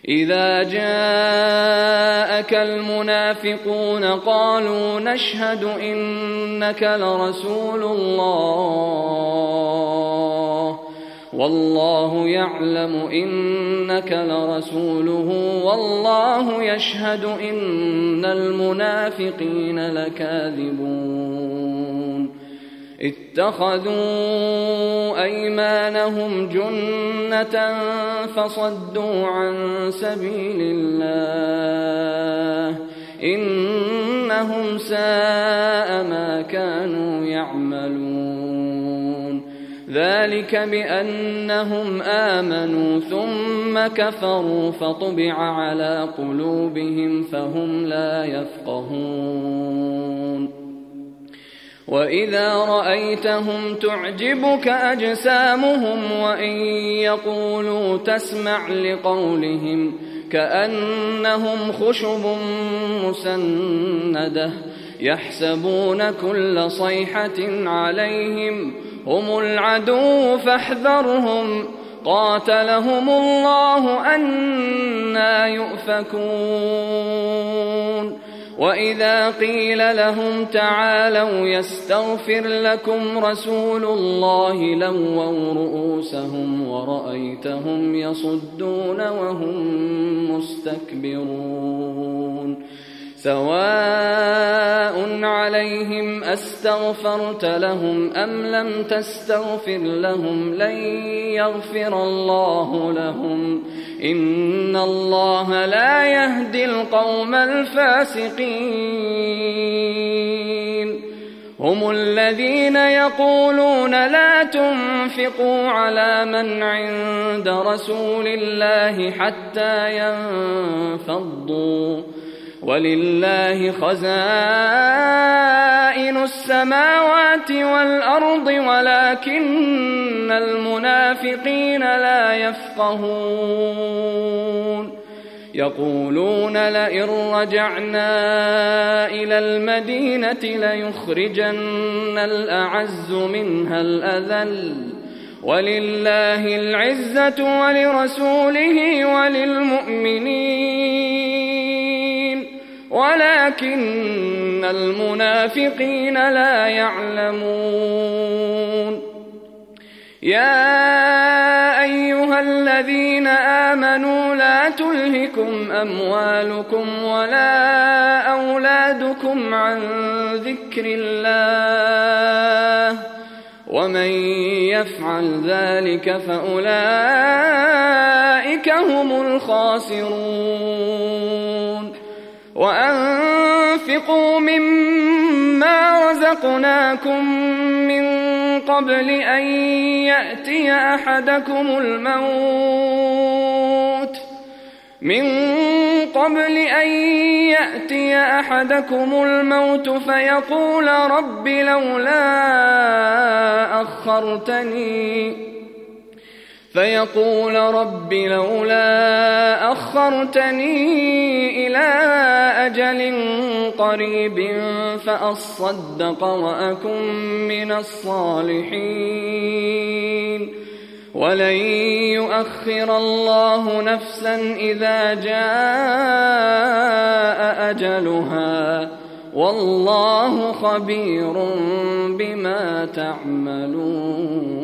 إذا جاءك المنافقون قالوا نشهد إنك لرسول الله والله يعلم إنك لرسوله والله يشهد إن المنافقين لكاذبون اتخذوا أيمانهم جنة فصدوا عن سبيل الله إنهم ساء ما كانوا يعملون ذلك بأنهم آمنوا ثم كفروا فطبع على قلوبهم فهم لا يفقهون وإذا رأيتهم تعجبك أجسامهم وإن يقولوا تسمع لقولهم كأنهم خشب مسندة يحسبون كل صيحة عليهم هم العدو فاحذرهم قاتلهم الله أنى يؤفكون وإذا قيل لهم تعالوا يستغفر لكم رسول الله لووا رؤوسهم ورأيتهم يصدون وهم مستكبرون سواء عليهم أستغفرت لهم أم لم تستغفر لهم لن يغفر الله لهم إن الله لا يهدي القوم الفاسقين هم الذين يقولون لا تنفقوا على من عند رسول الله حتى ينفضوا ولله خزائن السماوات والأرض ولكن المنافقين لا يفقهون يقولون لئن رجعنا إلى المدينة ليخرجن الأعز منها الأذل ولله العزة ولرسوله وللمؤمنين ولكن المنافقين لا يعلمون يا أيها الذين آمنوا لا تلهكم أموالكم ولا أولادكم عن ذكر الله ومن يفعل ذلك فأولئك هم الخاسرون وأنفقوا مما رزقناكم من قبل أن يأتي أحدكم الموت فيقول رب لولا أخرتني إلى أجل قريب فأصدق وأكن من الصالحين ولن يؤخر الله نفسا إذا جاء أجلها والله خبير بما تعملون.